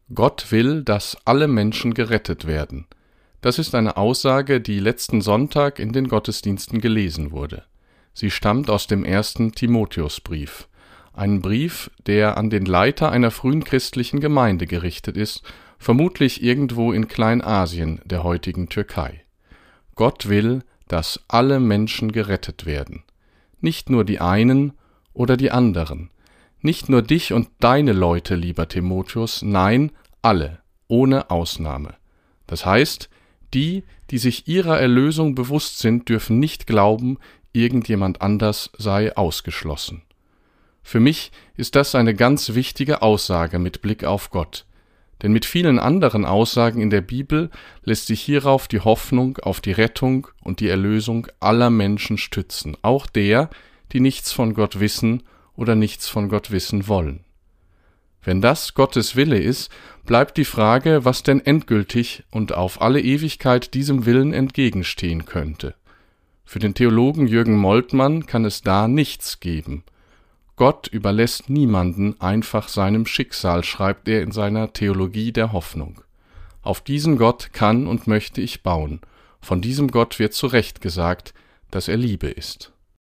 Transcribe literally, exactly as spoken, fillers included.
Gott will, dass alle Menschen gerettet werden. Das ist eine Aussage, die letzten Sonntag in den Gottesdiensten gelesen wurde. Sie stammt aus dem ersten Timotheusbrief, ein Brief, der an den Leiter einer frühen christlichen Gemeinde gerichtet ist, vermutlich irgendwo in Kleinasien, der heutigen Türkei. Gott will, dass alle Menschen gerettet werden. Nicht nur die einen oder die anderen. Nicht nur dich und deine Leute, lieber Timotheus, nein, alle, ohne Ausnahme. Das heißt, die, die sich ihrer Erlösung bewusst sind, dürfen nicht glauben, irgendjemand anders sei ausgeschlossen. Für mich ist das eine ganz wichtige Aussage mit Blick auf Gott. Denn mit vielen anderen Aussagen in der Bibel lässt sich hierauf die Hoffnung auf die Rettung und die Erlösung aller Menschen stützen, auch der, die nichts von Gott wissen oder nichts von Gott wissen wollen. Wenn das Gottes Wille ist, bleibt die Frage, was denn endgültig und auf alle Ewigkeit diesem Willen entgegenstehen könnte. Für den Theologen Jürgen Moltmann kann es da nichts geben. Gott überlässt niemanden einfach seinem Schicksal, schreibt er in seiner Theologie der Hoffnung. Auf diesen Gott kann und möchte ich bauen. Von diesem Gott wird zu Recht gesagt, dass er Liebe ist.